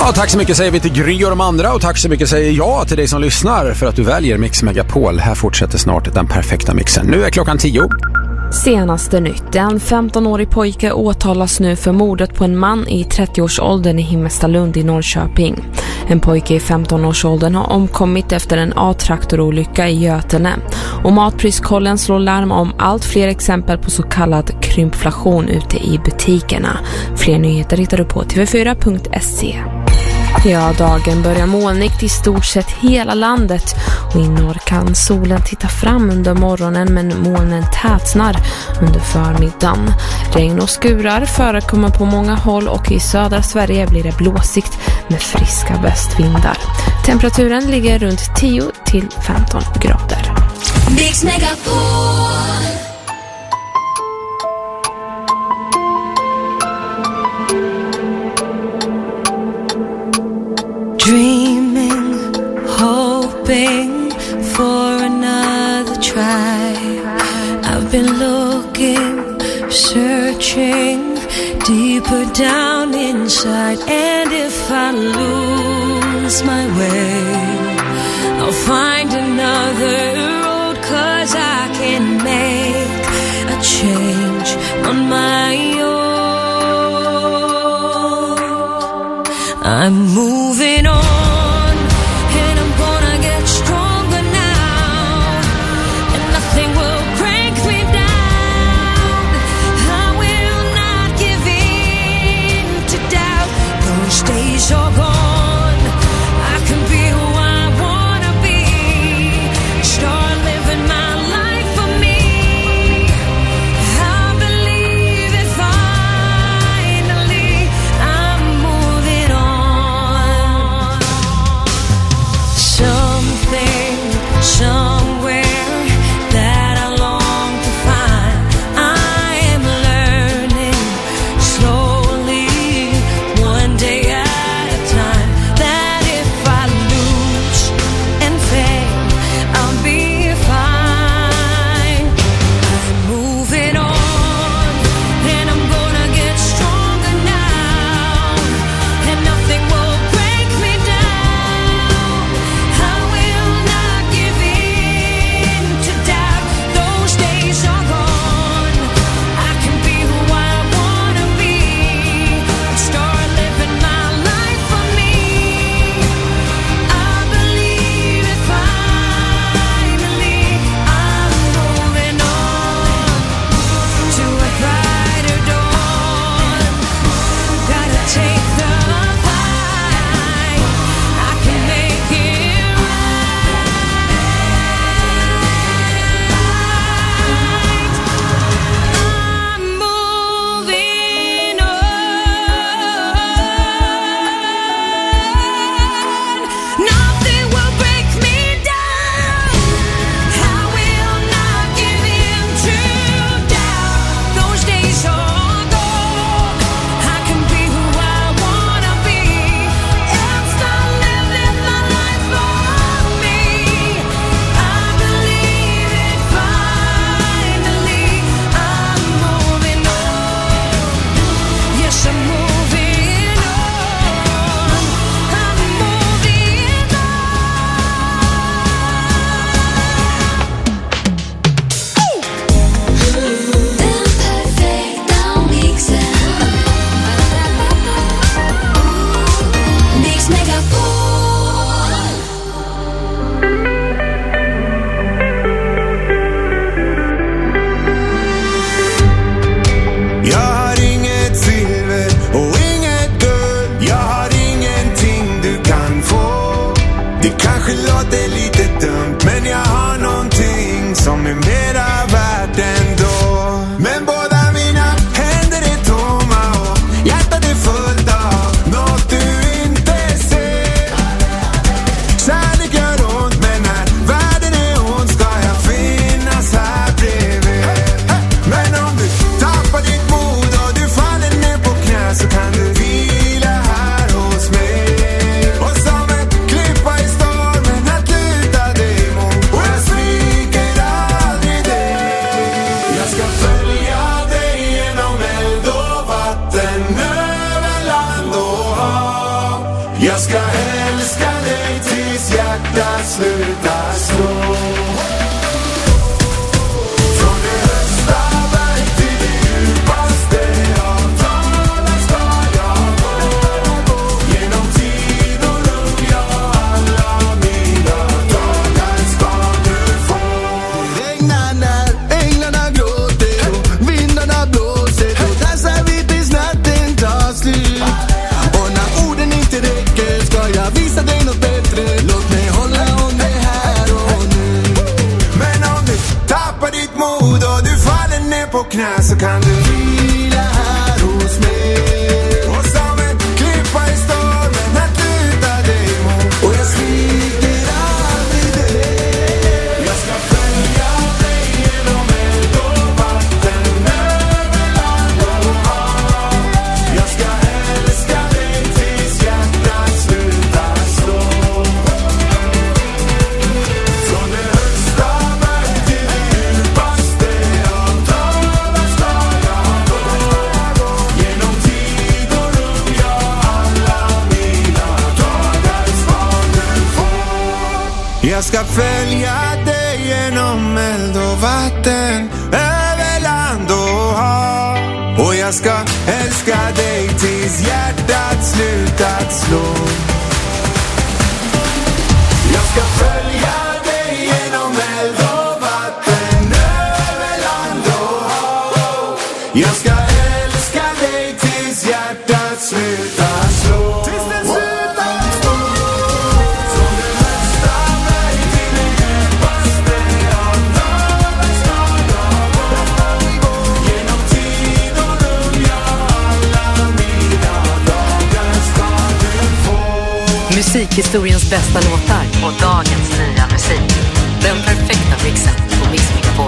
Ja, tack så mycket säger vi till Gry och de andra, och tack så mycket säger jag till dig som lyssnar för att du väljer Mix Megapol. Här fortsätter snart den perfekta mixen. Nu är klockan 10. Senaste nytt. En 15-årig pojke åtalas nu för mordet på en man i 30-årsåldern i Himmelstalund i Norrköping. En pojke i 15-årsåldern har omkommit efter en A-traktorolycka i Götene. Och Matpriskollen slår larm om allt fler exempel på så kallad krympflation ute i butikerna. Fler nyheter hittar du på tv4.se. Ja, dagen börjar molnigt i stort sett hela landet och i norr kan solen titta fram under morgonen, men molnen tätnar under förmiddagen. Regn och skurar förekommer på många håll och i södra Sverige blir det blåsigt med friska västvindar. Temperaturen ligger runt 10 till 15 grader. Mix Megapol. Dreaming, hoping for another try. I've been looking, searching deeper down inside. And if I lose my way, I'll find another road, 'cause I can make a change on my own. I'm moving on. Aldrig Jag ska älska dig tills hjärtat slutar slå. Från det högsta berg till det djupaste av dalar ska jag gå. Genom tid och rum, ja, alla mina dagar ska du få. Regnar när änglarna gråter och vindarna blåser, och dansar vi tills natten tar slut. Och när orden inte räcker ska jag visa dig något bättre. Låt mig hålla om det här och nu. Men om du tappar ditt mod och du faller ner på knä, så kan du Vila här hos mig. och som en klippa i stormen att luta dig mot. Och jag sviker aldrig dig. Jag ska följa dig genom eld och vatten, över land och hav. Jag ska älska dig tills hjärtat slutar slå. Från det högsta berg till det djupaste av dalar ska jag gå. Genom tid och rum, ja, alla mina dagar ska du få. Jag ska följa dig genom eld och vatten, över land och hav. Och jag ska älska dig tills hjärtat slutat slå. Jag ska följa dig genom eld och vatten, över land och hav. Jag ska älska dig tills hjärtat slutar slå. Tills det slutar slå. Från det högsta berg till det djupaste av dalar ska jag gå. Genom tid och rum, ja, alla mina dagar ska du få. Musikhistoriens bästa låtar och dagens nya musik. Den perfekta mixen på Mix Megapol.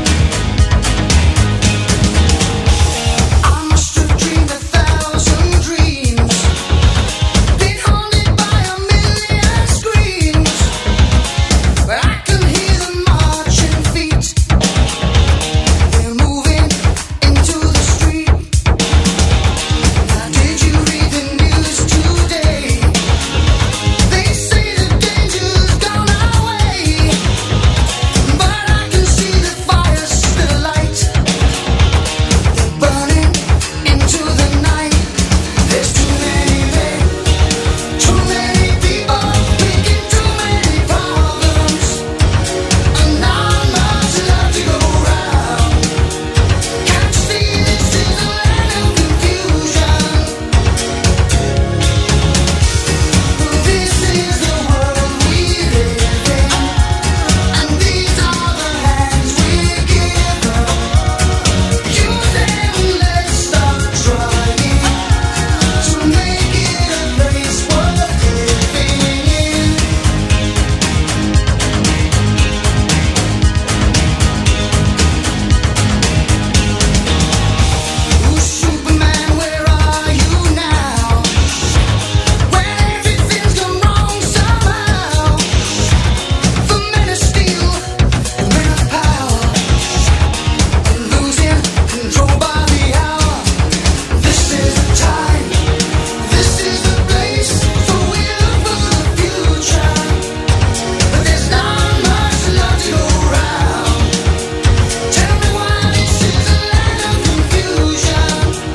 I must have dreamed 1,000 dreams, been haunted by a million screams, but I can hear them marching feet. They're moving into the street. Now did you read the news today? They say the danger's gone our way, but I can see the fire still light. They're burning into the night. There's too many men, too many people, making too many problems, and not much love to go around. Can't you see this is a land of confusion? This is the world we live in, and these are the hands we give up. Use them, let's stop trying to make it a place worth living in. Ooh, Superman, where are you now? When everything's gone wrong somehow. The men of steel, the men of power, are losing control by the hour. This is the time, this is the place, so we look for the future. But there's not much love to go around. Tell me why this is a land of confusion.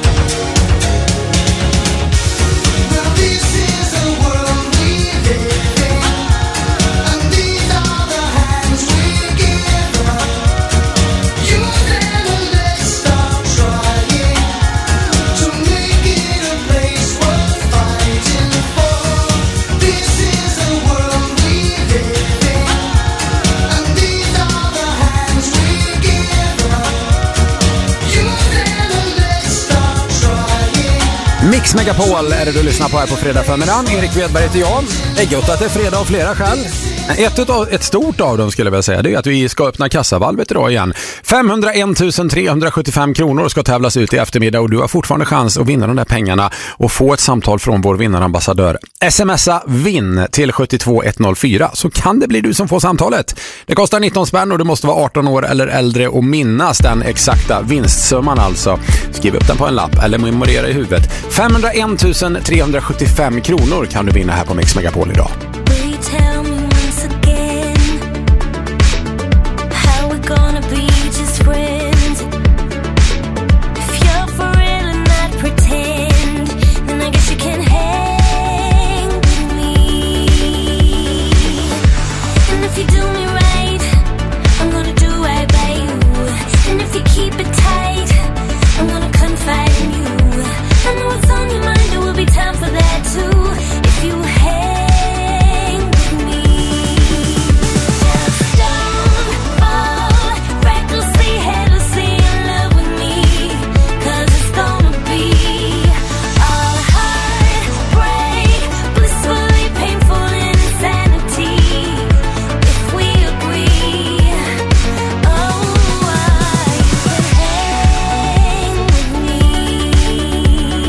Well, this is the world we live in, and these are the hands we give up. Use them and let's stop trying to make it a place worth fighting for. This is the world we live in, and these are the hands we give up. Use them and let's stop trying. Mix Megapol är det du lyssnar på här på fredag förmiddagen. Erik Wedberg heter jag. Det är gott att det är fredag av flera skäl. Ett stort av dem skulle jag vilja säga, det är att vi ska öppna kassavalvet idag igen. 501 375 kronor ska tävlas ut i eftermiddag och du har fortfarande chans att vinna de där pengarna och få ett samtal från vår vinnarambassadör. Smsa vinn till 72104 så kan det bli du som får samtalet. Det kostar 19 spänn och du måste vara 18 år eller äldre och minnas den exakta vinstsumman alltså. Skriv upp den på en lapp eller memorera i huvudet. 501 375 kronor kan du vinna här på Mix Megapol idag. Gonna be just friends. If you're for real and not pretend, then I guess you can hang with me. And if you do me right, I'm gonna do right by you. And if you keep it tight, I'm gonna confide in you. I know what's on your mind, there will be time for that too. If you hang with me, just don't fall recklessly, headlessly in love with me. 'Cause it's gonna be all heartbreak, blissfully painful insanity. If we agree, oh, you can hang with me.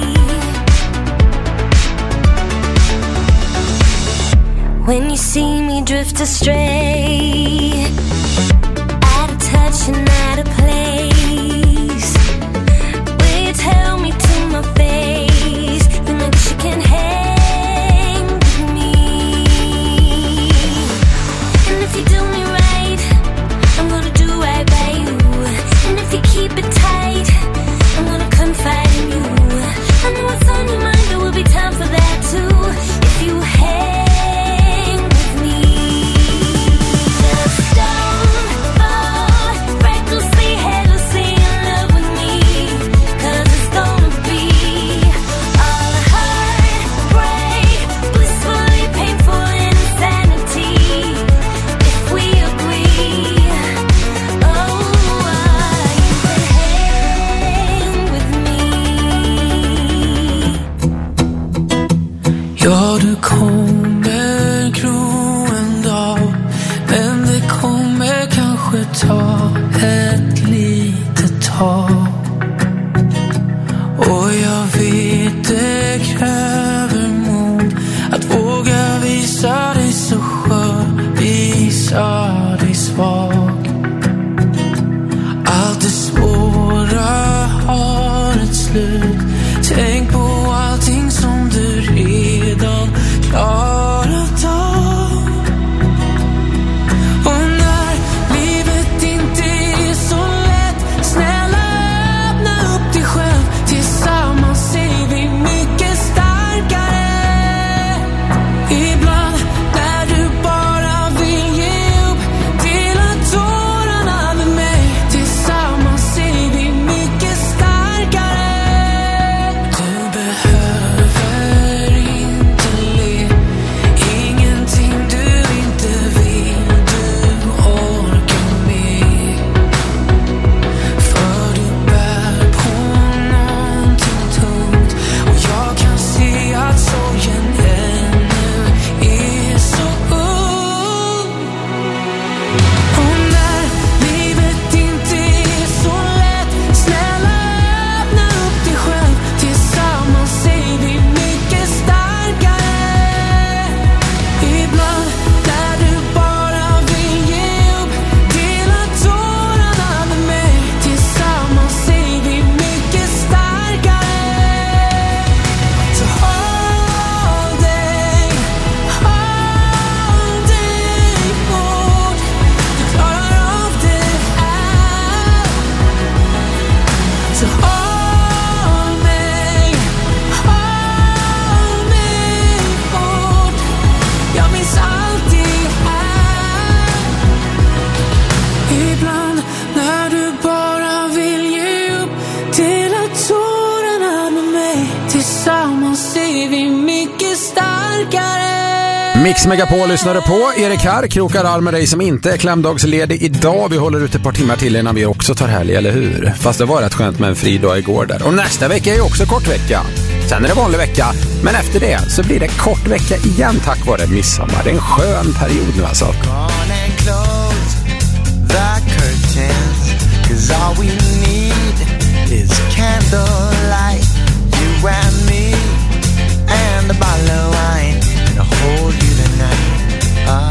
When you see me drift astray, out of touch and out of place, will you tell me to my face, then I guess you can hang with me. And if you do me right, I'm gonna do right by you. And if you keep it tight, I'm gonna confide in you. I know what's on your mind, there will be time for that too. If you hang with me, just don't fall recklessly, headlessly in love with me. 'Cause it's gonna be all heartbreak, blissfully painful insanity. If we agree, oh, you can hang with me. Ja, du kommer gro en dag, men det kommer kanske ta ett litet tag. Och jag vet det kräver mod att våga visa dig så skör, visa dig svag. Allt det svåra har ett slut. Tänk på allting som du redan klarat av. Och när livet inte är så lätt, snälla öppna upp dig själv. Tillsammans är vi mycket starkare. Ibland när du bara vill ge upp, dela tårarna med mig. Tillsammans är vi mycket starkare. Du behöver inte le, ingenting du inte vill, du orkar med. För du bär på någonting tungt, och jag kan se att sorgen ännu är så ung. Och när livet inte är så lätt, snälla öppna upp dig själv. Tillsammans är vi mycket starkare. Ibland när du bara vill ge upp, dela tårarna med mig. Tillsammans är vi mycket starkare. Så håll dig hårt. Du klarar av det här. Så håll mig hårt. Jag minns allt det här. Ibland när du bara vill ge upp, dela tårarna med mig. Tillsammans är vi mycket starkare. Mix Megapol lyssnade på. Erik här krokar arm med dig som inte är klämdagsledig idag. Vi håller ut ett par timmar till innan vi också tar helg, eller hur? Fast det var rätt skönt med en fri dag igår där. Och nästa vecka är ju också kort vecka. Sen är det vanlig vecka, men efter det så blir det kort vecka igen tack vare midsommar. Det är en skön period nu alltså. Gone and close the curtains, 'cause all we need is candlelight. You and me and a bottle of wine to hold you tonight.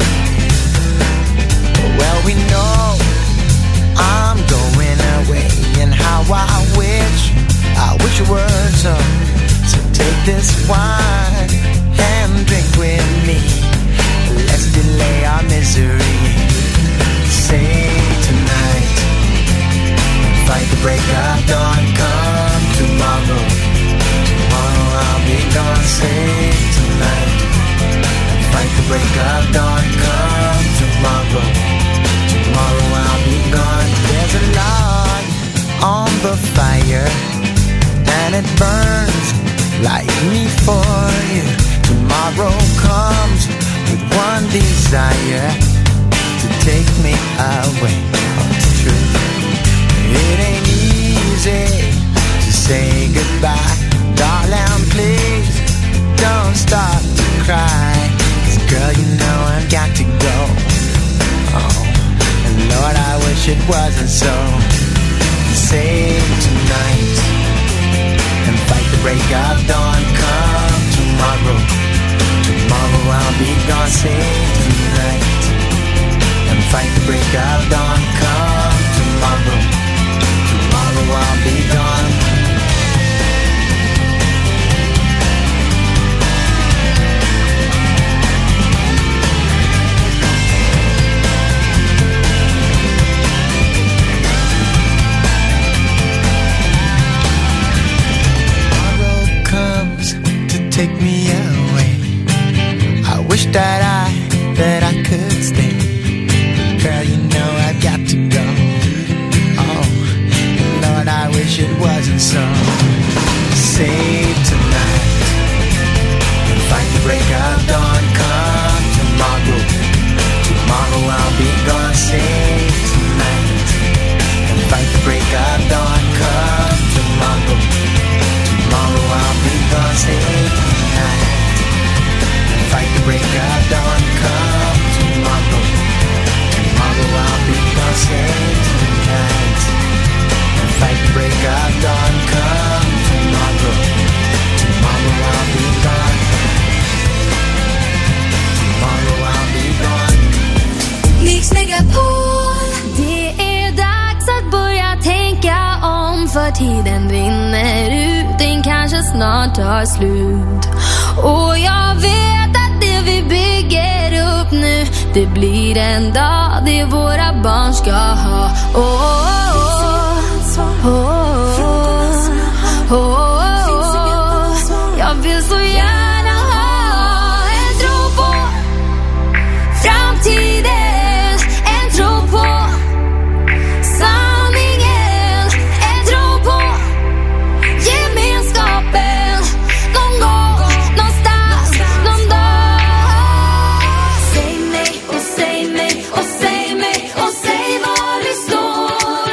Well, we know I'm going away, and how I wish it were so. So take this wine and drink with me. Let's delay our misery. Say tonight, fight the break of dawn. Come tomorrow, tomorrow I'll be gone. Say tonight, fight the break of dawn. Come tomorrow, tomorrow I'll be gone. There's a log on the fire, and it burns like me for you. Tomorrow comes with one desire, to take me away. Oh, it's true. It ain't easy to say goodbye. Darling, please don't start to cry, 'cause girl, you know I've got to go. Oh, and Lord, I wish it wasn't so. Save tonight and fight the break of dawn. Come tomorrow, tomorrow I'll be gone. Save tonight and fight the break of dawn. Come tomorrow, tomorrow I'll be gone. Take me away. I wish that I could stay. Girl, you know I've got to go. Oh, Lord, I wish it wasn't so. Save tonight and fight the break of dawn. Come tomorrow, tomorrow I'll be gone. Save tonight and fight the break of dawn. Come tomorrow, tomorrow I'll be gone. Save tonight and fight the break of dawn. Come tomorrow, tomorrow I'll be gone. Save tonight and fight the break of dawn. Come tomorrow, tomorrow I'll be gone. Tomorrow I'll be gone. Mix Megapol. Det är dags att börja tänka om, för tiden rinner ut, den kanske snart tar slut. Och jag vet att det vi bygger upp nu, det blir en dag det våra barn ska ha. Jag vill så gärna ha en tro på framtiden, en tro på sanningen, en tro på gemenskapen. Någon gång, någonstans, någon dag. Säg mig och säg mig och säg mig och säg var vi står.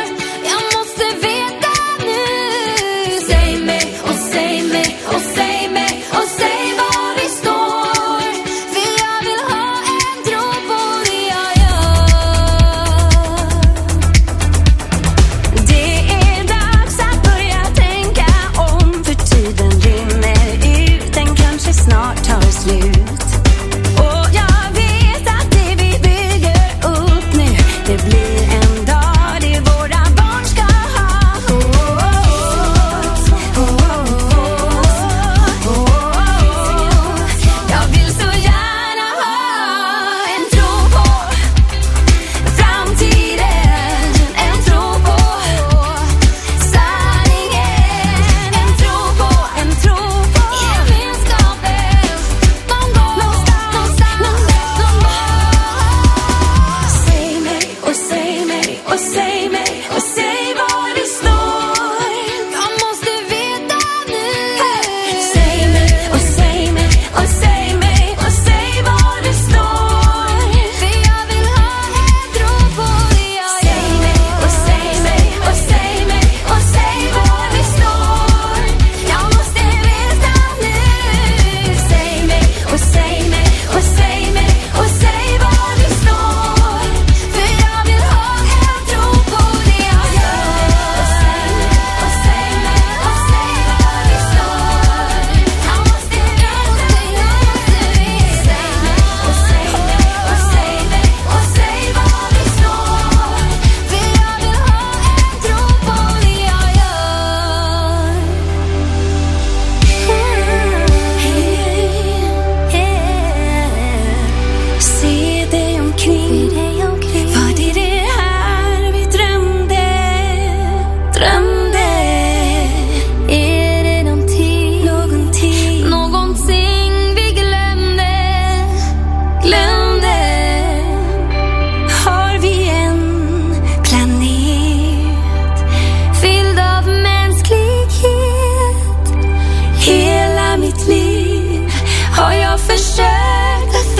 försökt att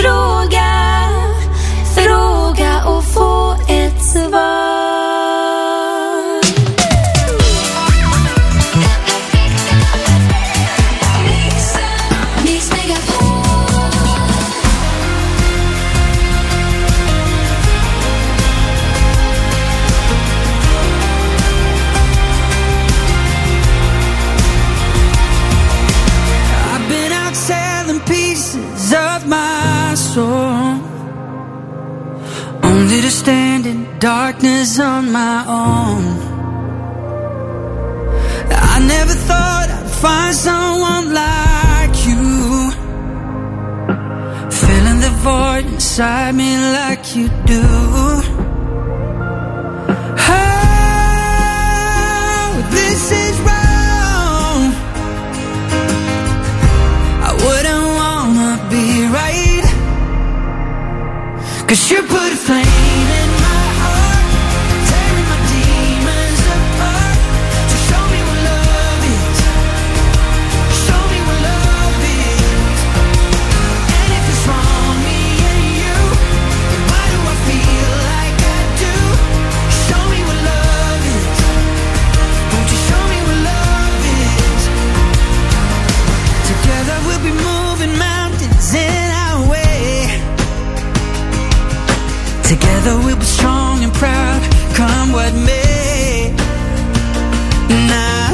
fråga och få ett svar. Mix Megapol. I've been out selling pieces of my soul, only to stand in darkness on my own. I never thought I'd find someone like you, filling the void inside me like you do. Oh, this is wrong. I wouldn't wanna be right, 'cause you put a flame in my heart, tearing my demons apart. So show me what love is, show me what love is. And if it's wrong, me and you, then why do I feel like I do? Show me what love is, won't you show me what love is? Together we'll be moving mountains in our way. Together we'll be strong and proud, come what may. Now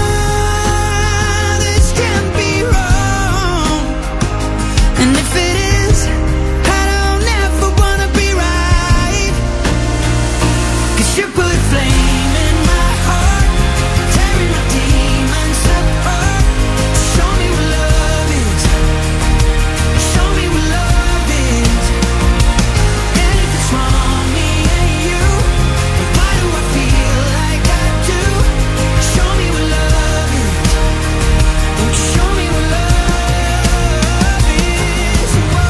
this can't be wrong, and if it is, I don't ever wanna be right. 'Cause you put flame in my heart, tearing my demons apart. Show me what love is, show me what love is. And if it's wrong, me and you, then why do I feel like I do? Show me what love is, won't you show me what love is? Whoa.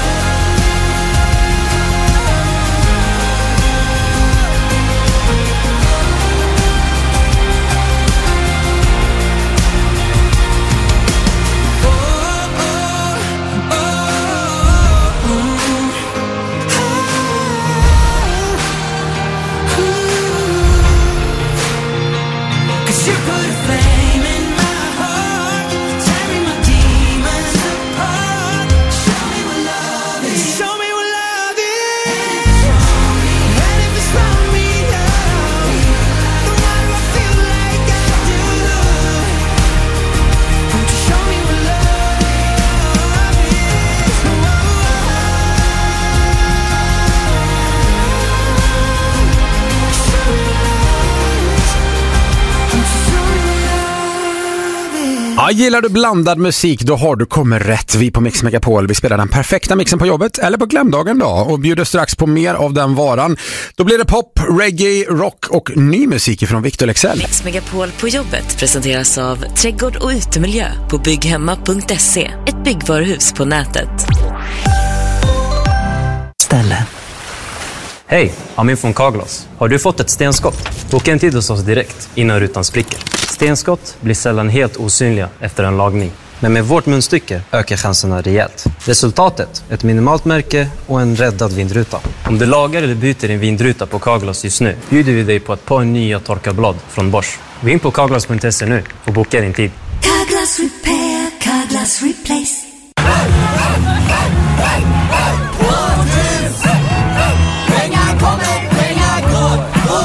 Cause you put a flame in my heart, tearing my demons apart. Show me what love is, show me what love is. And if it's wrong, me love, then why do I feel like I do? Won't you show me what love is? Show me what Ja, gillar du blandad musik, då har du kommit rätt. Vi på Mix Megapol, vi spelar den perfekta mixen på jobbet eller på glömdagen då, och bjuder strax på mer av den varan. Då blir det pop, reggae, rock och ny musik från Victor Lexell. Mix Megapol på jobbet presenteras av Trädgård och utemiljö på bygghemma.se. Ett byggvaruhus på nätet. Ställe. Hej, Amin från Carglass. Har du fått ett stenskott? Boka en tid hos oss direkt innan rutan spricker. Stenskott blir sällan helt osynliga efter en lagning. Men med vårt munstycke ökar chanserna rejält. Resultatet, ett minimalt märke och en räddad vindruta. Om du lagar eller byter din vindruta på Carglass just nu, bjuder vi dig på ett par nya torkarblad från Bosch. Gå in på carglass.se nu och boka din tid. Carglass repair, Carglass replace. Pengar kommer, pengar går.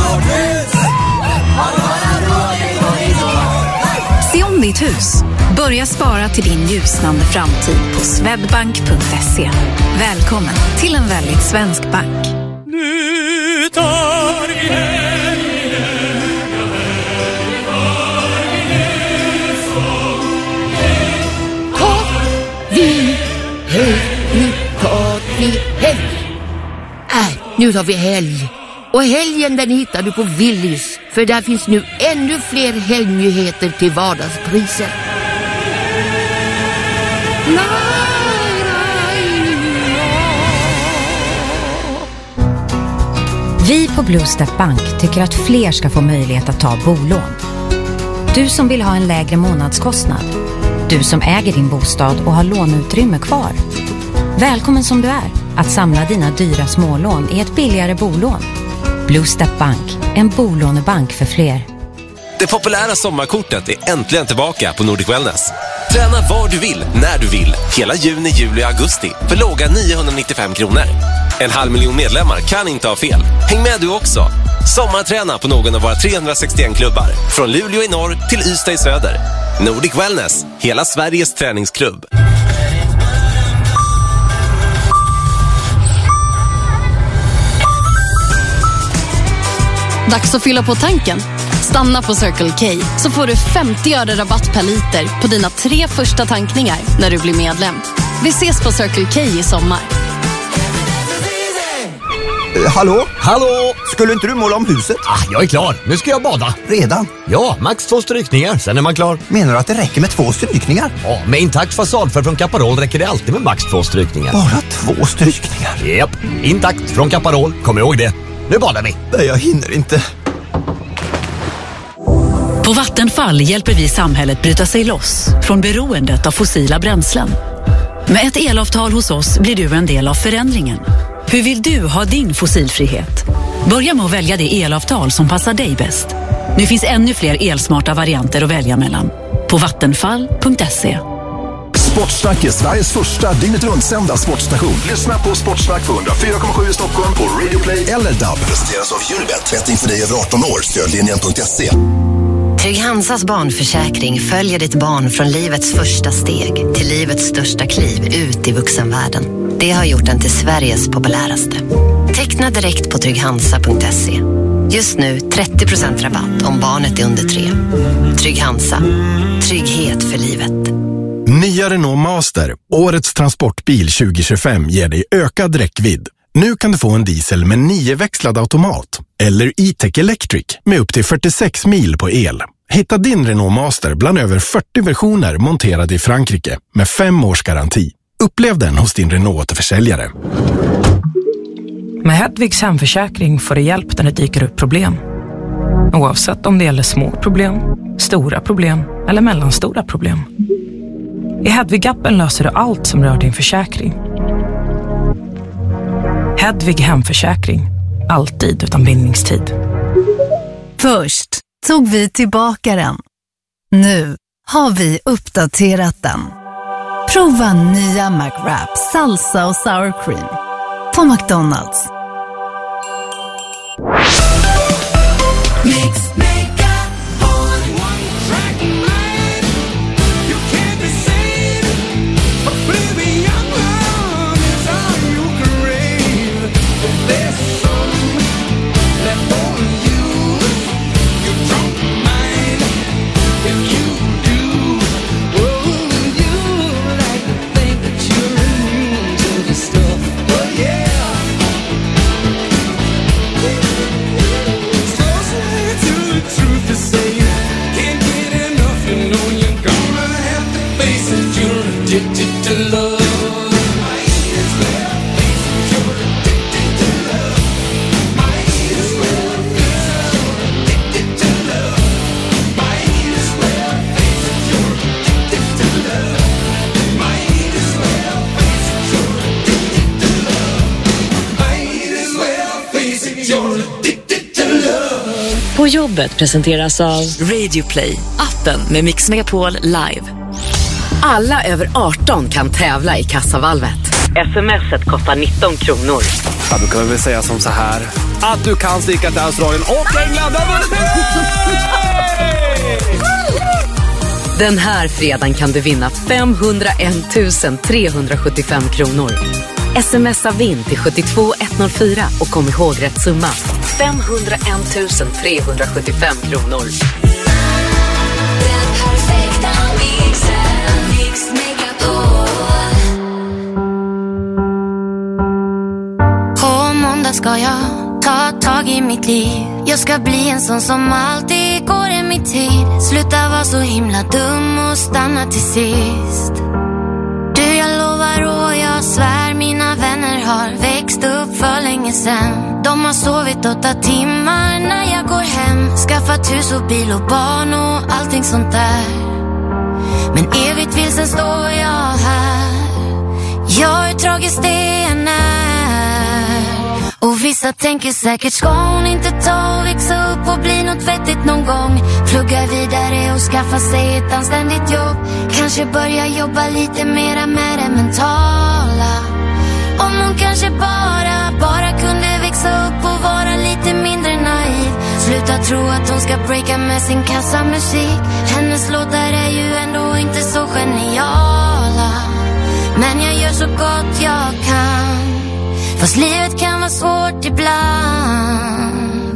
Se om ditt hus. Börja spara till din ljusnande framtid på swedbank.se. Välkommen till en väldigt svensk bank. Nu tar vi Nu tar vi helg. Och helgen den hittar du på Willys. För där finns nu ännu fler helgnyheter till vardagspriser. Vi på Blue Step Bank tycker att fler ska få möjlighet att ta bolån. Du som vill ha en lägre månadskostnad. Du som äger din bostad och har låneutrymme kvar. Välkommen som du är att samla dina dyra smålån i ett billigare bolån. Blue Step Bank, en bolånebank för fler. Det populära sommarkortet är äntligen tillbaka på Nordic Wellness. Träna var du vill, när du vill. Hela juni, juli och augusti för låga 995 kronor. 500 000 medlemmar kan inte ha fel. Häng med du också. Sommarträna på någon av våra 361 klubbar. Från Luleå i norr till Ystad i söder. Nordic Wellness, hela Sveriges träningsklubb. Dags att fylla på tanken. Stanna på Circle K så får du 50 öre rabatt per liter på dina 3 första tankningar när du blir medlem. Vi ses på Circle K i sommar. Hallå? Hallå? Skulle inte du måla om huset? Jag är klar. Nu ska jag bada. Redan? Ja, max 2 strykningar. Sen är man klar. Menar du att det räcker med 2 strykningar? Ja, med intakt fasadfärg från Caparol räcker det alltid med max 2 strykningar. Bara 2 strykningar? Japp, intakt från Caparol. Kom ihåg det. Nu badar vi. Nej, jag hinner inte. På Vattenfall hjälper vi samhället bryta sig loss från beroendet av fossila bränslen. Med ett elavtal hos oss blir du en del av förändringen. Hur vill du ha din fossilfrihet? Börja med att välja det elavtal som passar dig bäst. Nu finns ännu fler elsmarta varianter att välja mellan. På vattenfall.se. Sportsnack är Sveriges första dygnet rundsända sportstation. Lyssna på Sportsnack på 104,7 i Stockholm på Radio Play eller DAB. Presenteras av Unibet. Rätt inför dig över 18 år. Stödlinjen.se. Trygg Hansas barnförsäkring följer ditt barn från livets första steg till livets största kliv ut i vuxenvärlden. Det har gjort den till Sveriges populäraste. Teckna direkt på trygghansa.se. Just nu 30% rabatt om barnet är under 3. Trygg Hansa. Trygghet för livet. Nya Renault Master, årets transportbil 2025, ger dig ökad räckvidd. Nu kan du få en diesel med 9-växlad automat eller E-Tech Electric med upp till 46 mil på el. Hitta din Renault Master bland över 40 versioner monterade i Frankrike med 5 års garanti. Upplev den hos din Renault-försäljare. Med Hedvigs hemförsäkring får du hjälp när det dyker upp problem. Oavsett om det gäller små problem, stora problem eller mellanstora problem. I Hedvig-appen löser du allt som rör din försäkring. Hedvig hemförsäkring. Alltid utan bindningstid. Först tog vi tillbaka den. Nu har vi uppdaterat den. Prova nya McWrap, salsa och sour cream på McDonald's. På jobbet presenteras av Radio Play, appen med Mix Megapol Live. Alla över 18 kan tävla i kassavalvet. SMS-et kostar 19 kronor. Ja, då kan vi väl säga som så här. Att du kan sticka till Australien och England har vunnit! Den här fredagen kan du vinna 501 375 kronor. Smsa vinn till 72104 och kom ihåg rätt summa. 501 375 kronor. På måndag ska jag ta tag i mitt liv. Jag ska bli en sån som alltid går i mitt tid. Sluta vara så himla dum och stanna till sist. Du, jag lovar och jag svär, mina vänner har växt upp för länge sedan. De har sovit 8 timmar när jag går hem. Skaffat hus och bil och barn och allting sånt där. Men evigt vilsen står jag här. Jag är tragiskt det än är. Och vissa tänker säkert, ska hon inte ta och växa upp och bli något vettigt någon gång? Plugga vidare och skaffa sig ett anständigt jobb. Kanske börja jobba lite mera med det mentala. Om hon kanske bara kunde växa upp och vara lite mindre naiv. Sluta tro att hon ska breaka med sin kassamusik. Hennes låtar är ju ändå inte så geniala. Men jag gör så gott jag kan. Fast livet kan vara svårt ibland.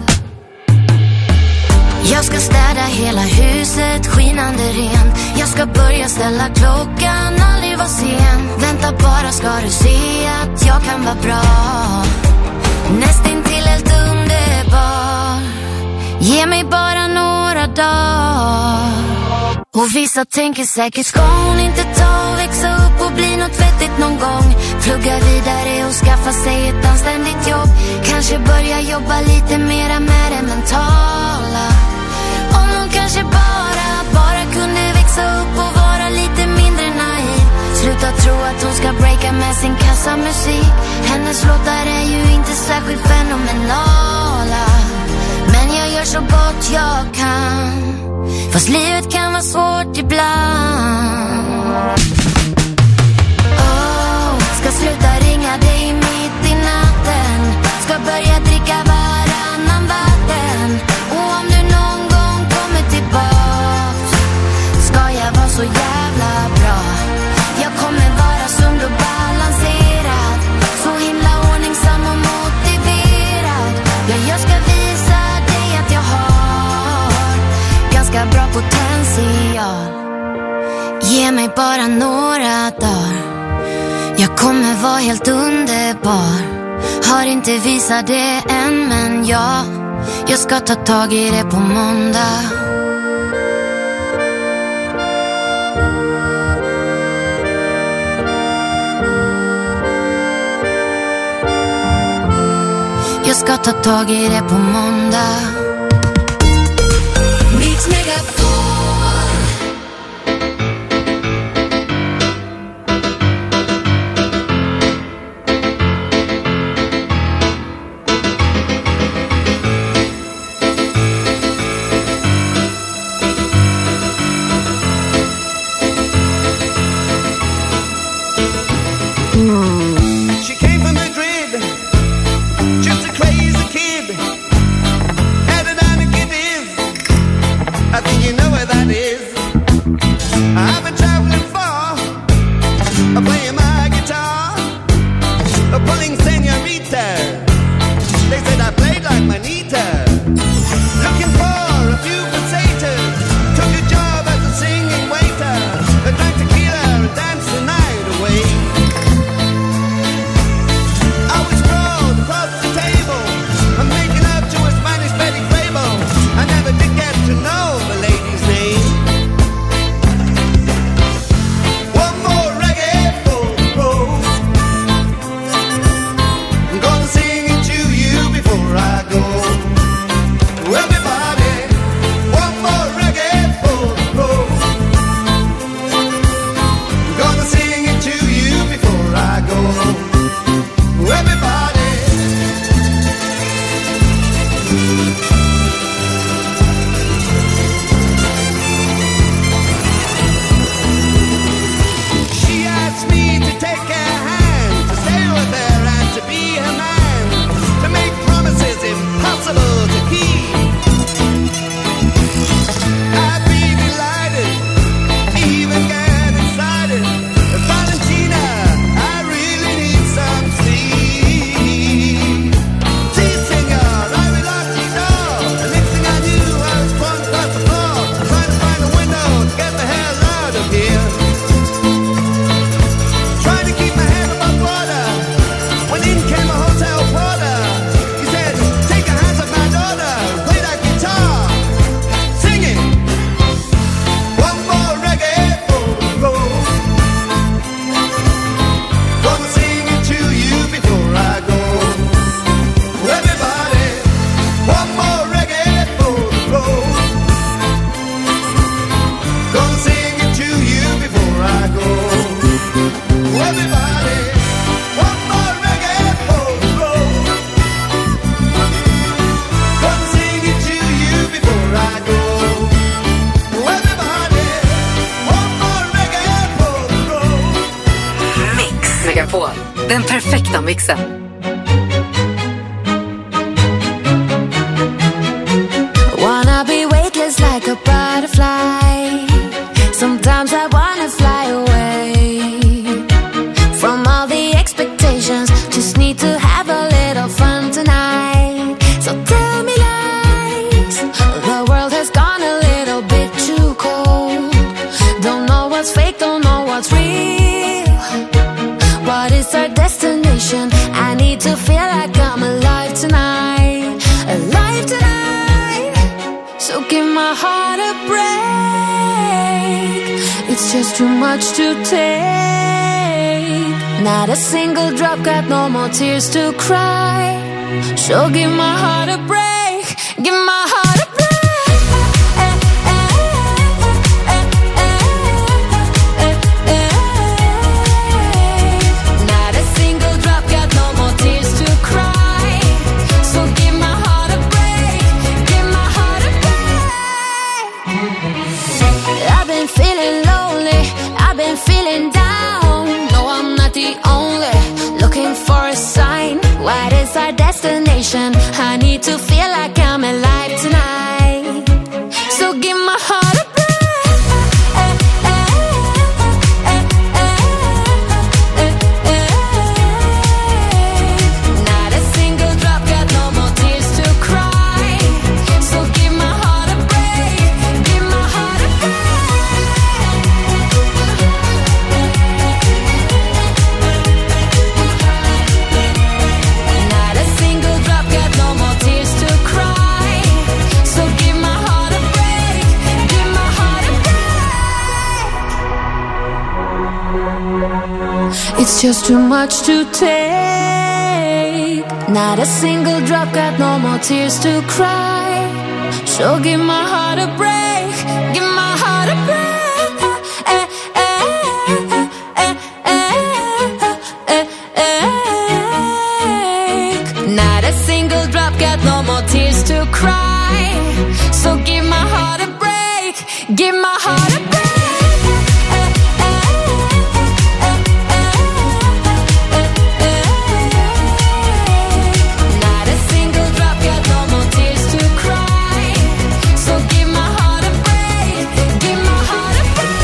Jag ska städa hela huset, skinande rent. Jag ska börja ställa klockan, aldrig vara sen. Vänta bara ska du se att jag kan vara bra. Nästintill helt underbar. Ge mig bara några dagar. Och vissa tänker säkert, ska hon inte ta och växa upp och bli något vettigt någon gång? Plugga vidare och skaffa sig ett anständigt jobb. Kanske börja jobba lite mera med det mentala. Om hon kanske bara kunde växa upp och vara lite mindre naiv. Sluta tro att hon ska breaka med sin kassamusik. Hennes låtar är ju inte särskilt fenomenala. Men jag gör så gott jag kan. Fast livet kan vara svårt ibland. Ska sluta ringa dig mitt i natten. Ska börja dricka varannan vatten. Och om du någon gång kommer tillbaks, ska jag vara så jävla bra. Jag kommer vara sund och balanserad. Så himla ordningsam och motiverad. Ja, jag ska visa dig att jag har ganska bra potential. Ge mig bara några dagar. Jag kommer vara helt underbar. Har inte visat det än, men jag ska ta tag i det på måndag. Jag ska ta tag i det på måndag. Mix Megapol. She came from Madrid, just a crazy kid. Aerodynamic it is, I think you know where that is. I've been traveling far, playing my guitar, pulling senoritas. They said I played like Manita. Looking for a few pesetas, took a job as a singing waiter. Drank tequila and danced the night away. Across the table, I'm making up to a Spanish Betty Grable. I never did get to know the lady's name. One more reggae for the road. I'm gonna sing it to you before I go. Everybody, one more reggae for the road. I'm gonna sing it to you before I go. Everybody. She asked me to take her hand, to stay with her and to be her man, to make promises impossible to keep. I'd be delighted, even get excited. Valentina, I really need Megapol, den perfekta mixen. Wanna be weightless like a butterfly. Sometimes I wanna fly away from all the expectations. Just need to have a little fun tonight. So tell me lies. The world has gone a little bit too cold. Don't know what's fake, don't know what's real. What is our destination? I need to feel like I'm alive tonight. Alive tonight. So give my heart a break. It's just too much to take. Not a single drop, got no more tears to cry. So give my heart a break. Give my heart a break. Not a single drop, got no more tears to cry. So give my heart a break. Give my heart a break. I've been feeling lonely, I've been feeling down. No, I'm not the only, looking for a sign. What is our destination? I need to feel like I'm alive tonight. So give my heart a not a single drop, got no more tears to cry. So give my heart a break. Give my heart a not a single drop, got no more tears to cry. So give my heart a break. Give my heart a break. It's just too much to take. Not a single drop, got no more tears to cry. So give my heart a break. Give my heart a break. Not a single drop, got no more tears to cry. So give my heart a break. Give my heart a break. Not a single drop, got no more tears to cry. So give my heart a break. Give my heart a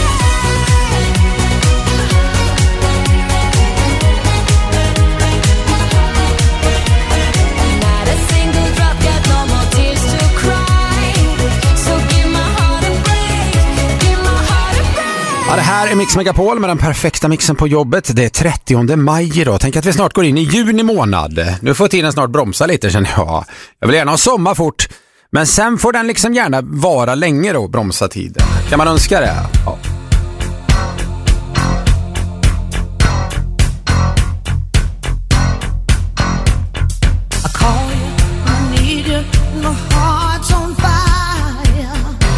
not a single drop, got no more tears to cry. So give my heart a break. Give my heart a break. Ja, det här är Mix Megapol med den perfekta mixen på jobbet. Det är 30 maj idag. Tänk att vi snart går in i juni månad. Nu får tiden snart bromsa lite, känner jag. Jag vill gärna ha sommar fort. Men sen får den liksom gärna vara länge då, bromsa tiden. Kan man önska det? Ja. I call you, I need you, my heart's on fire.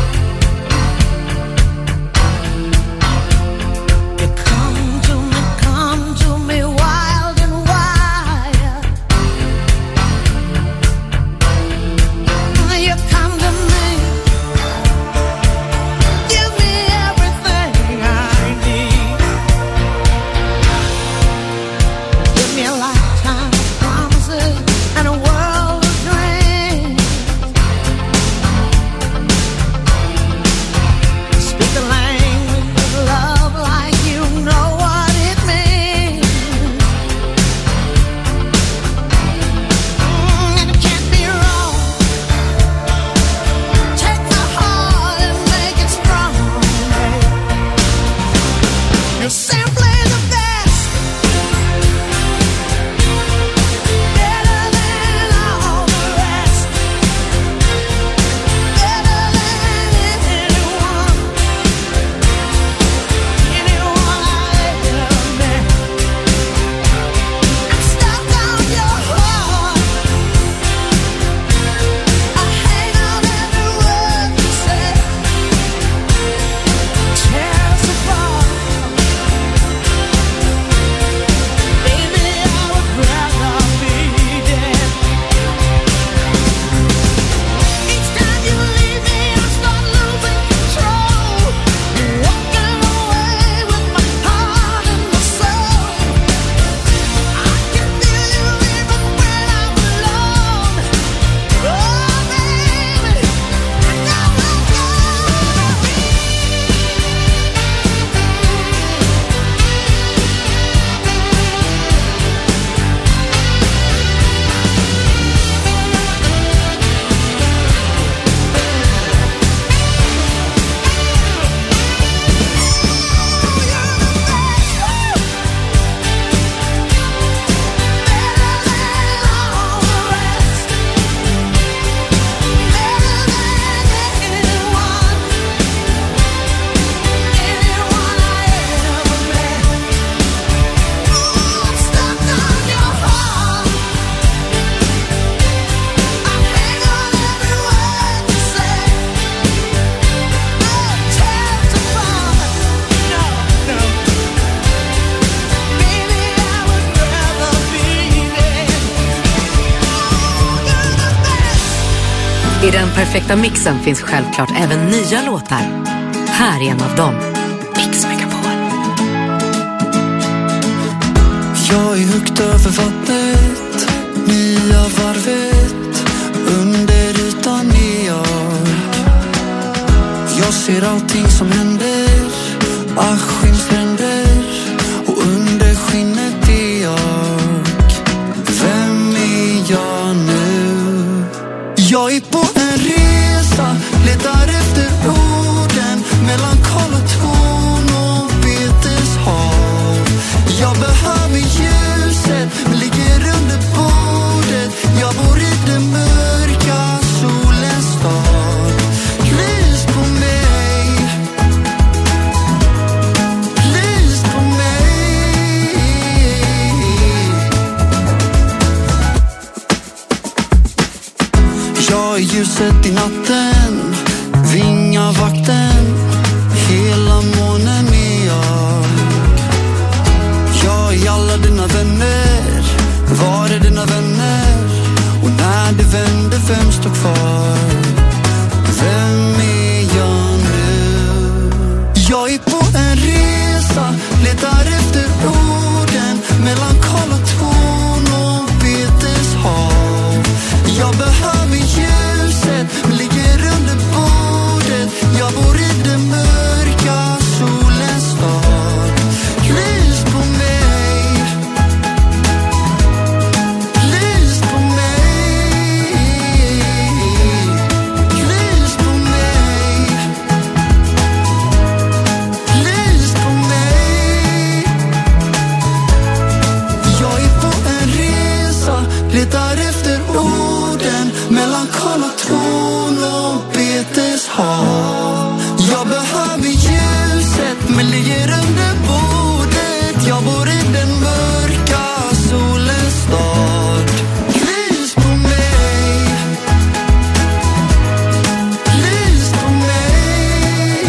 You come to me wild and wild. You come to me, give me everything I need. Give me a lifetime of promises and a world of dreams. I den perfekta mixen finns självklart även nya låtar. Här är en av dem. Mix Megapol. Jag är högt över vattnet, nya varvet, under ytan New York. Jag ser allting som händer, Askimstränder, och under skinnet är jag. Vem är jag nu? Jag är på en resa, letar efter orden mellan Karlatorn och Beteshav. Jag behöver ljuset, men ligger under bordet. Jag bor i den mörka solens stad. Lys på mig, lys på mig. Jag är ljuset i natten, vingavakten, hela månen är jag. Jag är alla dina vänner, var är dina vänner? Och när det vänder, vem står kvar? Vem är jag nu? Jag är på en resa, letar efter orden mellan Karlatorn och Beteshav. Jag behöver ljuset, men ligger under bordet. Jag bor i den mörka solens stad. Lys på mig, lys på mig, lys på mig, lys på mig. Jag är på en resa, letar efter orden mellan Karlatorn och Beteshav. Jag behöver ljuset, men ligger under bordet. Jag bor i den mörka solens stad. Lys på mig, lys på mig.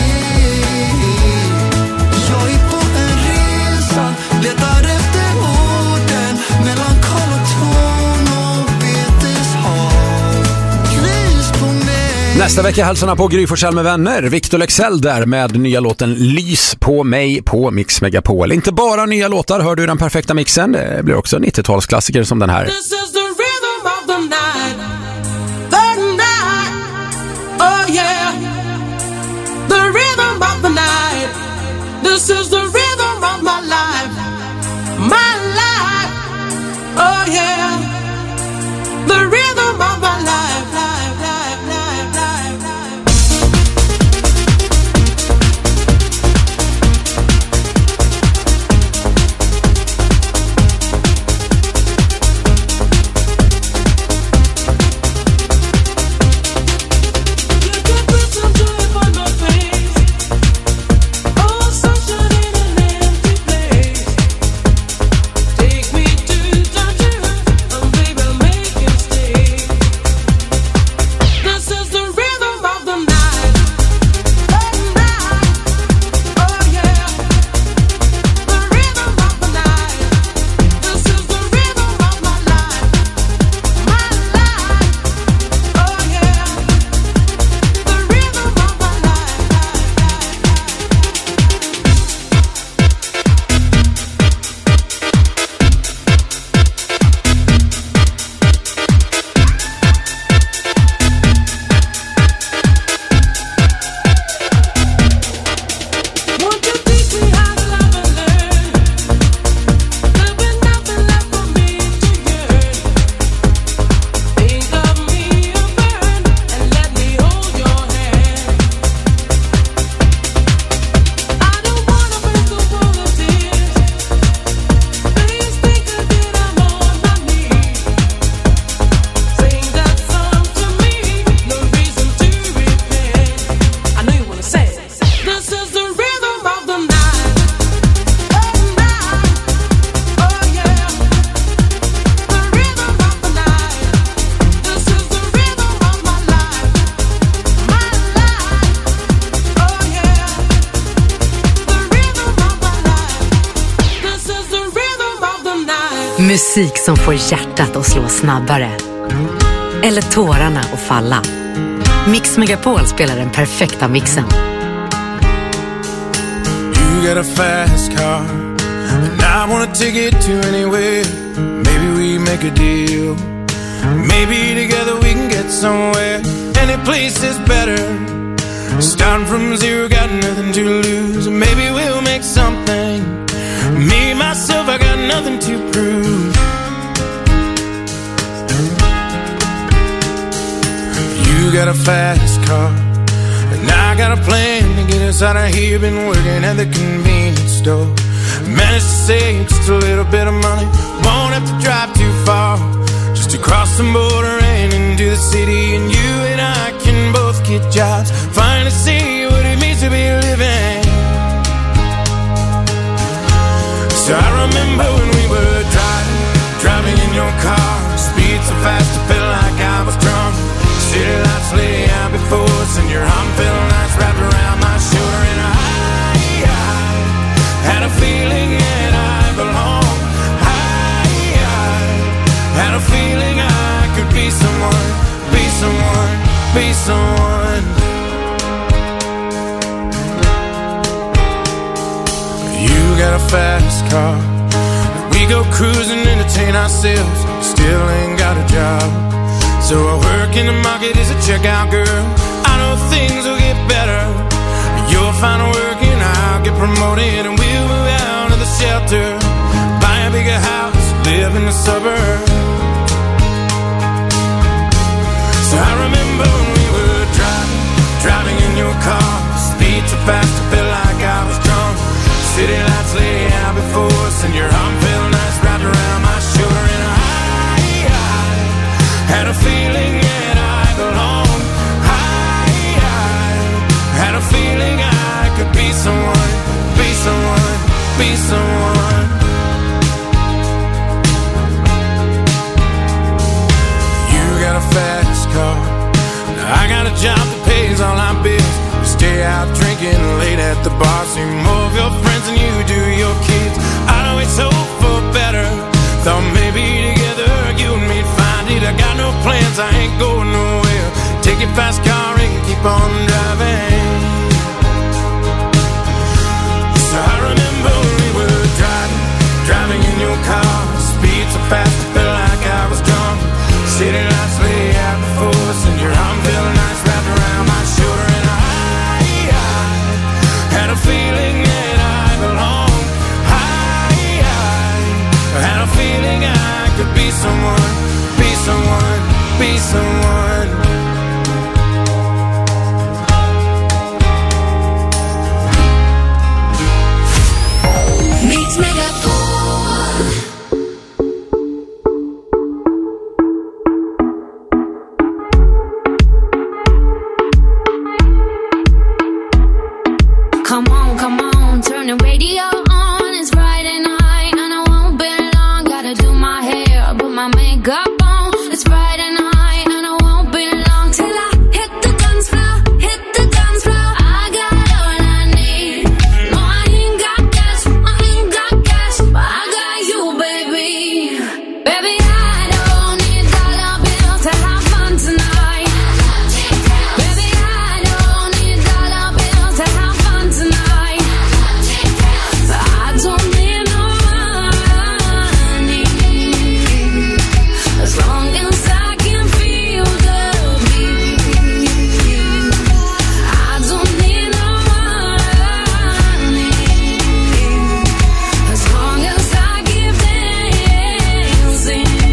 Jag är på en resa, letar efter orden mellan Karlatorn och Beteshav. Lys på mig. Nästa vecka hälsarna på Gry Forssell med vänner. Victor Leksell där med nya låten Lys på mig på Mix Megapol. Inte bara nya låtar, hör du den perfekta mixen. Det blir också 90-talsklassiker som den här. This is the rhythm of the night. The night. Oh yeah. The rhythm of the night. This is the rhythm of my life. My life. Oh yeah. The rhythm of my life. Life, life, life, life, life. Musik som får hjärtat att slå snabbare. Eller tårarna att falla. Mix Megapol spelar den perfekta mixen. You got a fast car, and I wanna take it to anywhere. Maybe we make a deal. Maybe together we can get somewhere. Any place is better. Starting from zero, got nothing to lose. Maybe we'll make something. Me, myself, I got nothing to prove. You got a fast car, and I got a plan to get us out of here. Been working at the convenience store. Managed to save just a little bit of money. Won't have to drive too far, just to cross the border and into the city. And you and I can both get jobs, finally see what it means to be living. So I remember when we were driving in your car. Speed so fast I felt like I was drunk. City lights lay out before us, and your arm felt nice wrapped around my shoulder. And I had a feeling that I belonged. I had a feeling I could be someone, be someone, be someone. You got a fast car, we go cruising, entertain ourselves. Still ain't got a job, so I work in the market as a checkout girl. I know things will get better. You'll find work and I'll get promoted, and we'll move out of the shelter, buy a bigger house, live in the suburbs. So I remember when we were driving in your car. Speed so fast I felt like I was drunk. City lights lay out before us, and your arm felt nice wrapped around my shoulder. And I had a feeling that I belonged. I had a feeling I could be someone, be someone, be someone. You got a fast car, I got a job that pays all our bills. We stay out drinking late at the bar, see more of your friends than you do your kids. I know it's hope for better. Thought maybe together you and me'd find it. I got no plans, I ain't going nowhere. Take your fast car and keep on driving. So I remember when we were driving in your car. Speed so fast I felt like I was drunk. City lights lay out before us, and your arm felt nice wrapped around my shoulder. And I had a feeling that I belonged. I had a feeling I could be someone, be someone, be someone. Mix Megapol. Come on, turn the radio on. It's Friday night and I won't be long. Gotta do my hair, put my makeup on. It's Friday night and I won't be long till I hit the dance floor, hit the dance floor. I got all I need. No, I ain't got cash, but I got you, baby. Baby, I don't need dollar bills to have fun tonight. Baby, I don't need dollar bills to have fun tonight. I don't need no money, as long as I can feel the beat. I don't need no money, as long as I keep dancing.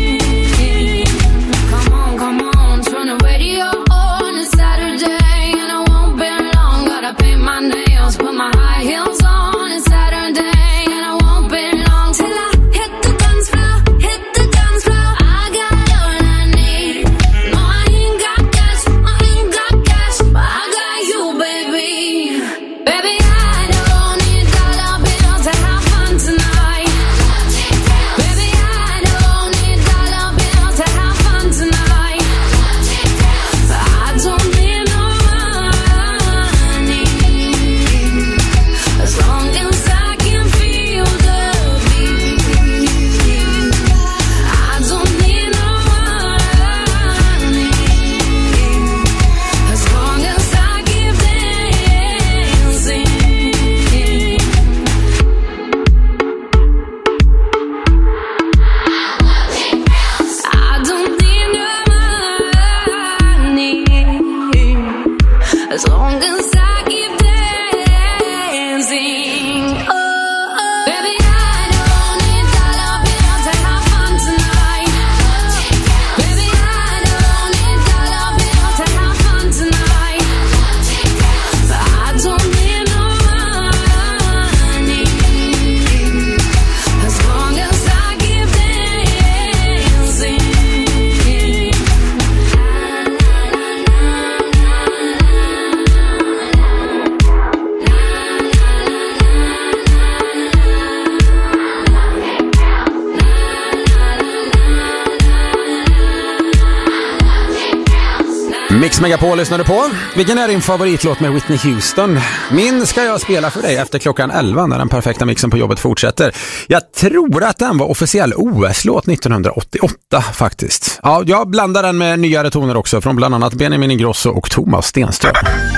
Mix Megapol lyssnar du på. Vilken är din favoritlåt med Whitney Houston? Min ska jag spela för dig efter klockan 11 när den perfekta mixen på jobbet fortsätter. Jag tror att den var officiell OS-låt 1988 faktiskt. Ja, jag blandar den med nyare toner också från bland annat Benjamin Ingrosso och Thomas Stenström.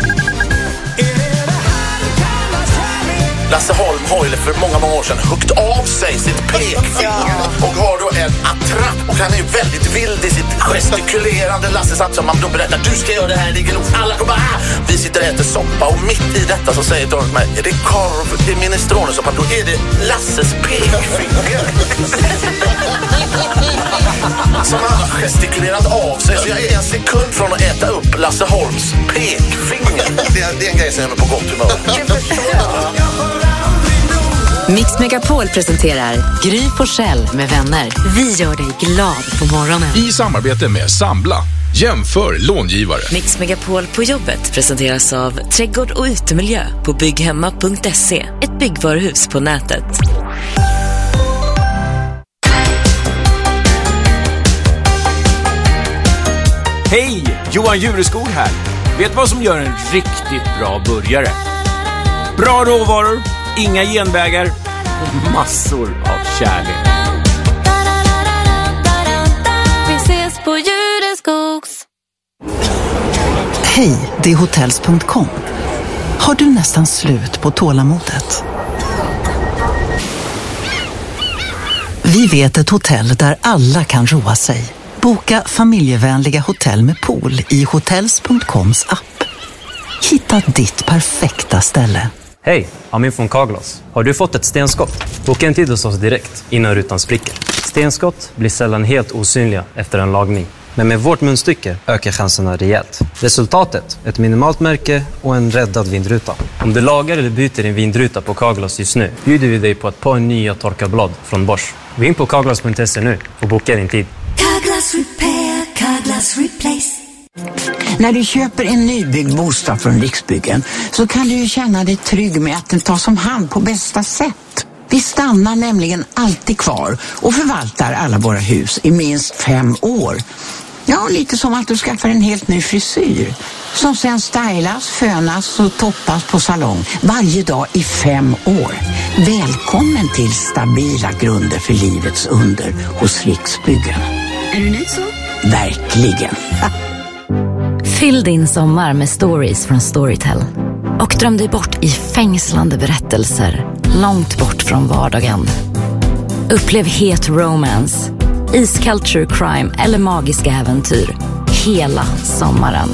Lasse Holm har ju för många år sedan huggit av sig sitt pekfinger och har då en attrapp och han är ju väldigt vild i sitt gestikulerande. Lasse satt som man då berättar, du ska göra det här, ligger nog alla kommer vi sitter och äter soppa och mitt i detta så säger Dorrit mig, är det korv i minestronesoppa? Då är det Lasses pekfinger som han har gestikulerat av sig, så jag är en sekund från att äta upp Lasse Holms pekfinger. Det är en grej som är på gott humör. Mix Megapol presenterar Gry Forssell med vänner. Vi gör dig glad på morgonen. I samarbete med Sambla. Jämför långivare. Mix Megapol på jobbet presenteras av Trädgård och utemiljö på bygghemma.se. Ett byggvaruhus på nätet. Hej! Johan Jureskog här. Vet vad som gör en riktigt bra burgare? Bra råvaror, inga genvägar och massor av kärlek. Vi ses på Jureskogs. Hej, det är hotels.com. Har du nästan slut på tålamodet? Vi vet ett hotell där alla kan roa sig. Boka familjevänliga hotell med pool i hotels.coms app. Hitta ditt perfekta ställe. Hej, Amin från Carglass. Har du fått ett stenskott? Boka en tid hos oss direkt innan rutan spricker. Stenskott blir sällan helt osynliga efter en lagning. Men med vårt munstycke ökar chanserna rejält. Resultatet, ett minimalt märke och en räddad vindruta. Om du lagar eller byter din vindruta på Carglass just nu bjuder vi dig på ett par nya torkarblad från Bosch. Gå in på carglass.se nu och boka din tid. Carglass Repair, Carglass Replace. När du köper en nybyggd bostad från Riksbyggen så kan du ju känna dig trygg med att den tas om hand på bästa sätt. Vi stannar nämligen alltid kvar och förvaltar alla våra hus i minst 5 år. Ja, lite som att du skaffar en helt ny frisyr som sen stylas, fönas och toppas på salong varje dag i 5 år. Välkommen till stabila grunder för livets under hos Riksbyggen. Är du nöjd så? Verkligen. Fyll din sommar med stories från Storytel. Och dröm dig bort i fängslande berättelser långt bort från vardagen. Upplev het romance, iskall true crime eller magiska äventyr hela sommaren.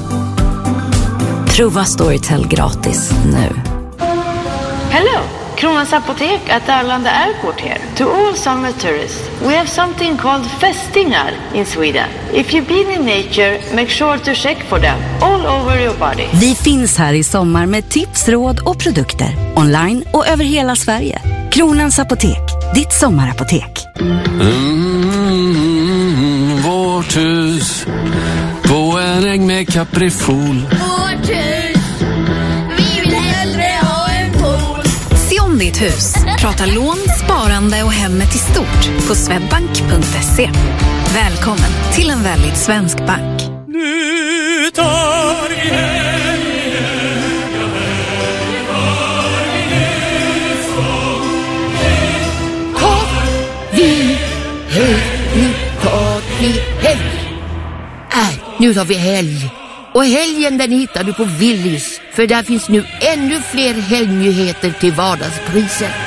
Prova Storytel gratis nu. Hello, Kronans Apotek at Arlanda Airport here. To all summer tourists, we have something called fästingar in Sweden. If you've been in nature, make sure to check for them all over your body. Vi finns här i sommar med tips, råd och produkter. Online och över hela Sverige. Kronans Apotek, ditt sommarapotek. Vårt hus på en äng med kaprifol. Vårt hus, vi vill hellre ha en pool. Se om ditt hus. Prata lån, sparande och hemmet i stort på swedbank.se. Välkommen till en väldigt svensk bank. Nu tar vi Nu tar vi helg. Och helgen den hittar du på Willys. För där finns nu ännu fler helgnyheter till vardagspriser.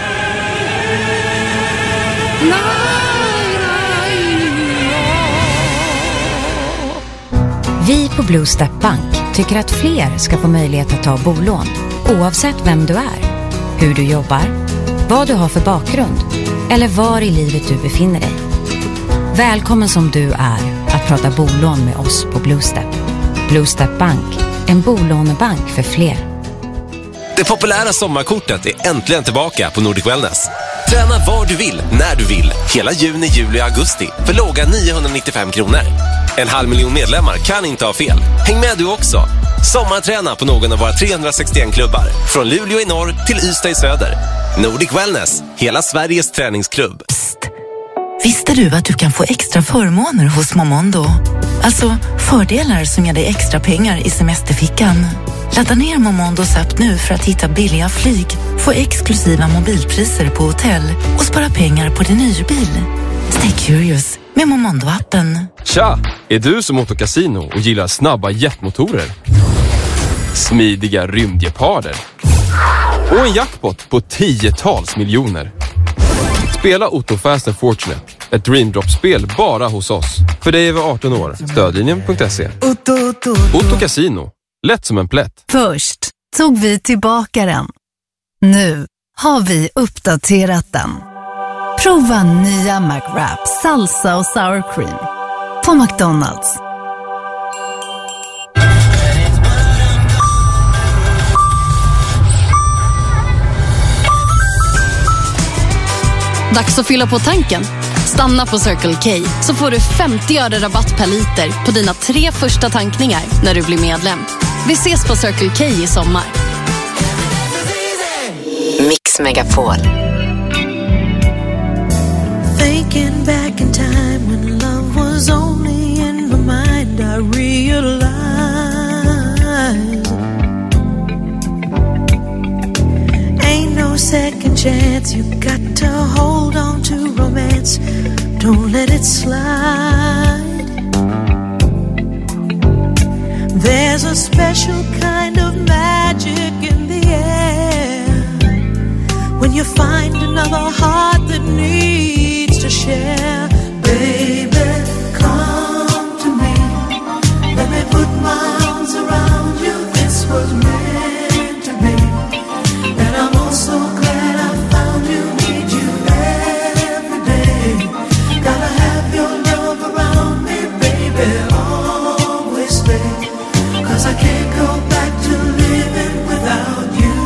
Vi på Blue Step Bank tycker att fler ska få möjlighet att ta bolån, oavsett vem du är, hur du jobbar, vad du har för bakgrund eller var i livet du befinner dig. Välkommen som du är att prata bolån med oss på Blue Step. Blue Step Bank, en bolånebank för fler. Det populära sommarkortet är äntligen tillbaka på Nordic Wellness. Träna var du vill, när du vill. Hela juni, juli och augusti för låga 995 kronor. 500 000 medlemmar kan inte ha fel. Häng med du också. Sommarträna på någon av våra 361 klubbar. Från Luleå i norr till Ystad i söder. Nordic Wellness, hela Sveriges träningsklubb. Psst. Visste du att du kan få extra förmåner hos Momondo? Alltså fördelar som ger dig extra pengar i semesterfickan. Ladda ner Momondos app nu för att hitta billiga flyg, få exklusiva mobilpriser på hotell och spara pengar på din hyrbil. Stay curious med Momondo-appen. Tja! Är du som Autocasino och gillar snabba jetmotorer? Smidiga rymdgeparder? Och en jackpot på 10-tals miljoner? Spela Otto Fast & Fortunate, ett Dreamdrop-spel bara hos oss. För dig över 18 år. Stödlinjen.se. Otto Casino. Lätt som en plätt. Först tog vi tillbaka den. Nu har vi uppdaterat den. Prova nya McWrap, salsa och sour cream på McDonald's. Dags att fylla på tanken. Stanna på Circle K så får du 50 öre rabatt per liter på dina 3 första tankningar när du blir medlem. Vi ses på Circle K i sommar. Mix Megapol. Thinking back in time when love was only in my mind, I realized ain't no second chance. You got to hold on to romance. Don't let it slide. There's a special kind of magic in the air when you find another heart that needs to share. Baby, come to me. Let me put my arms around you. This was meant to be. And I'm also glad I found you. Need you every day. Gotta have your love around me, baby. Always stay. 'Cause I can't go back to living without you.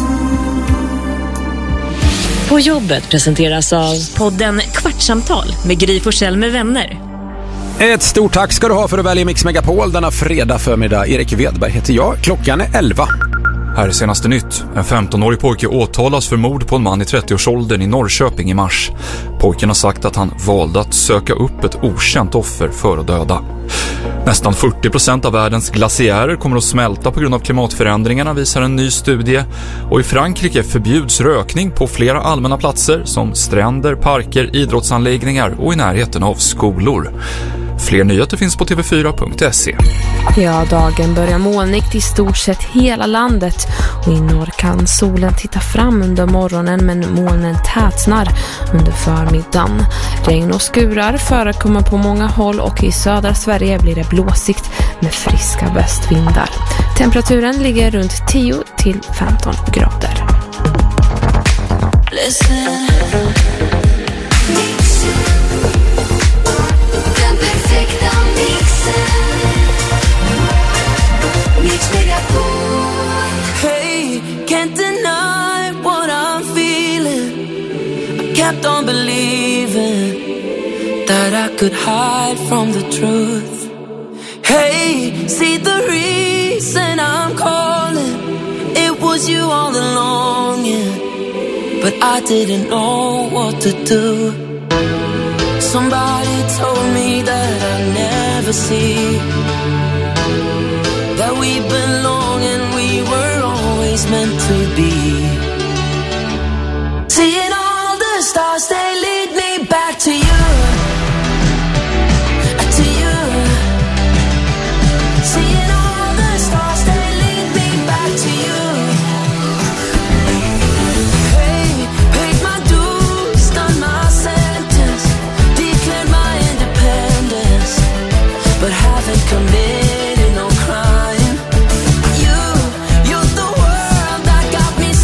På jobbet presenteras av podden Kvartsamtal med Gry Forssell med vänner. Ett stort tack ska du ha för att välja Mix Megapol denna fredag förmiddag. Erik Wedberg heter jag. Klockan är 11. Här är senaste nytt. En 15-årig pojke åtalas för mord på en man i 30-årsåldern i Norrköping i mars. Pojken har sagt att han valde att söka upp ett okänt offer för att döda. Nästan 40% av världens glaciärer kommer att smälta på grund av klimatförändringarna, visar en ny studie. Och i Frankrike förbjuds rökning på flera allmänna platser som stränder, parker, idrottsanläggningar och i närheten av skolor. Fler nyheter finns på tv4.se. Ja, dagen börjar molnigt i stort sett hela landet och i norr kan solen titta fram under morgonen, men molnen tätnar under förmiddagen. Regn och skurar förekommer på många håll och i södra Sverige blir det blåsigt med friska västvindar. Temperaturen ligger runt 10 till 15 grader. Listen. Hey, can't deny what I'm feeling. I kept on believing that I could hide from the truth. Hey, see the reason I'm calling. It was you all along, yeah. But I didn't know what to do. Somebody told me that I'd never see that we belong and we were always meant to be. Seeing all the stars, they lead me back to you. To you. Seeing all the stars, they lead me back to you. Hey, paid my dues, done my sentence, declared my independence, but haven't committed no crime. You're the world that got me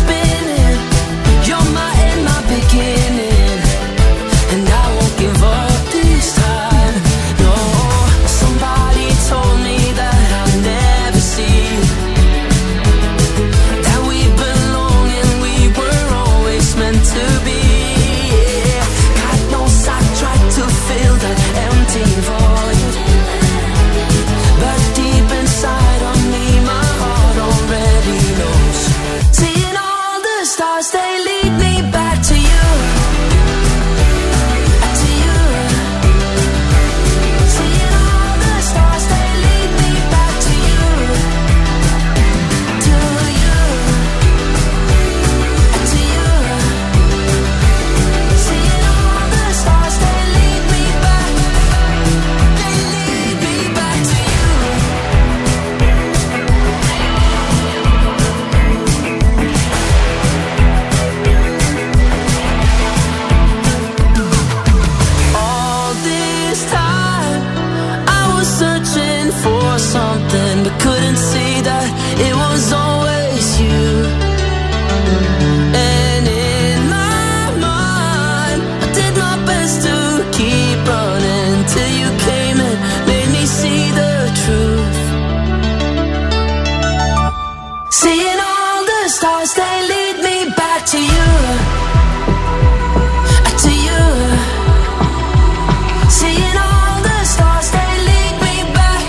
this time I was searching for something, but couldn't see that it was always you. And in my mind, I did my best to keep running till you came and made me see the truth. Seeing all the stars, they lead me back to you. To you. Seeing all the stars, they lead me back.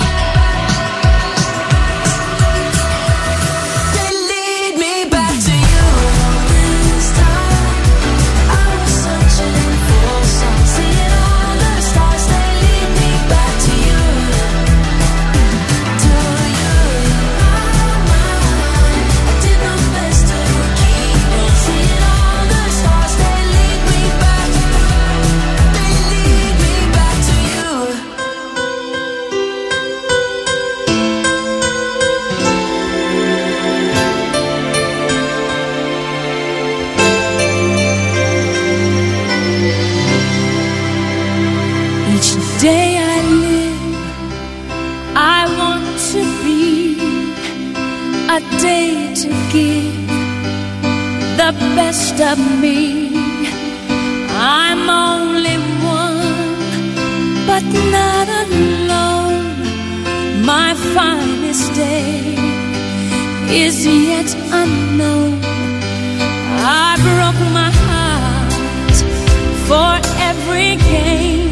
They lead me back to you. This time I was searching for some. Seeing all the stars, they lead me back to you. To you. I did my best to keep it. Seeing all the stars, they lead me back. They lead me back to you. Each day I live, I want to be a day to give the best of me. I'm only one, but not alone. My finest day is yet unknown. I broke my heart for every game